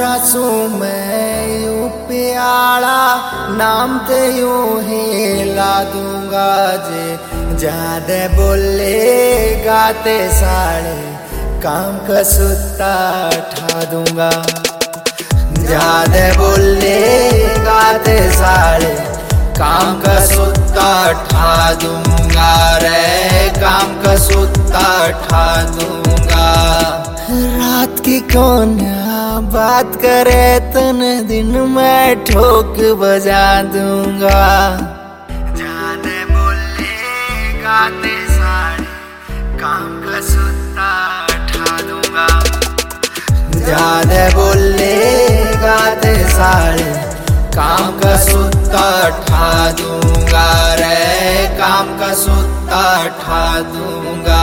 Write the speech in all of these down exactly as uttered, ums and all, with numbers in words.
सू मैं यूपी आला नाम ते यूं ही ला दूंगा जे ज्यादा बोले गाते साड़े काम का सुत्ता ठा दूंगा। ज्यादा बोले गाते साड़े काम का सुत्ता ठा दूंगा रे, काम का सुत्ता ठा दूंगा। रात की कौन बात करे तने दिन में ठोक बजा दूंगा। ज्यादा बोले गाते साड़े काम का सुत्ता ठा दूंगा। ज्यादा बोले गाते साड़े काम का सुत्ता ठा दूंगा रे, काम का सुत्ता ठा दूंगा।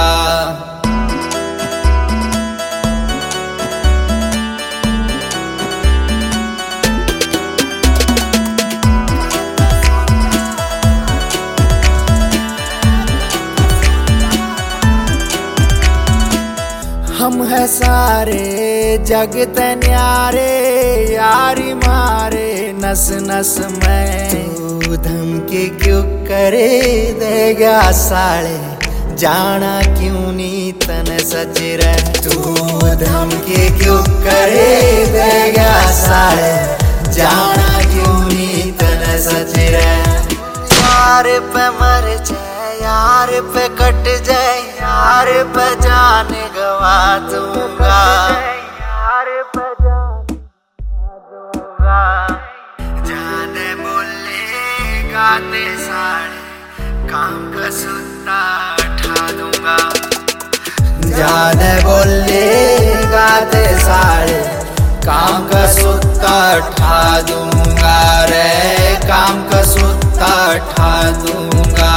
हम है सारे जगत न्यारे, यारी मारे नस नस में। तू धमकी क्यों करे देगा साले, जाना क्यों नी तन सच रे। तू धमकी क्यों करे देगा साले, जाना क्यों नी तन सच रे। यार पे मर जाए, यार पे कट जाए, यार पे जान गवा दूंगा। यार पे जान दूंगा। ज्यादा बोले गाते साड़े काम का सुत्ता ठा दूंगा। ज्यादा बोले गाते साड़े काम का सुत्ता ठा दूंगा रे, काम का सुत्ता ठा दूंगा।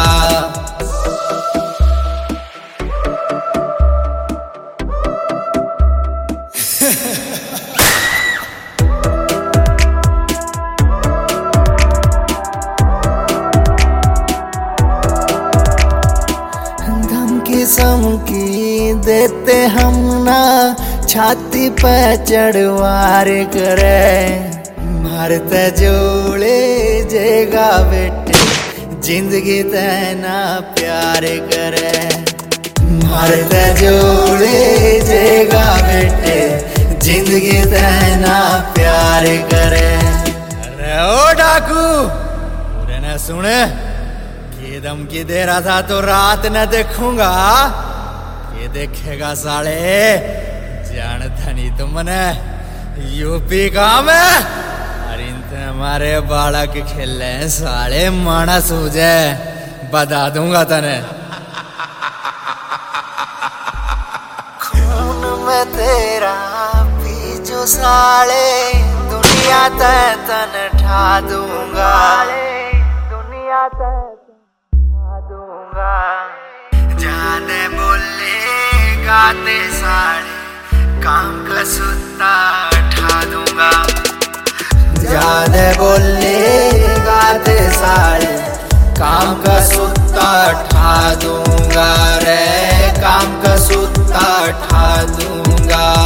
धमकी समकी देते हम ना, छाती पे चढ़वार करे। मारते जोड़े जेगा बेटे, जिंदगी तेना प्यार करे। मारते जोड़े जेगा बेटे, जिंदगी तेना प्यार करे। अरे ओ डाकू, पूरे न सुने ये धमकी दे रहा था तो रात न देखूंगा। ये देखेगा साले, जानता नहीं तुमने यूपी का मैं। अरे इनते हमारे बालक खेले साले, मानस हो जाए बता दूंगा तने। खून में तेरा पीछू साले, दुनिया ते तन ठा दूंगा। दुनिया ते दूंगा। ज्यादा बोले गाते साड़े काम का सुत्ता ठा दूंगा। ज्यादा बोले गाते साड़े काम का सुत्ता ठा दूंगा रे, काम का सुत्ता ठा दूंगा।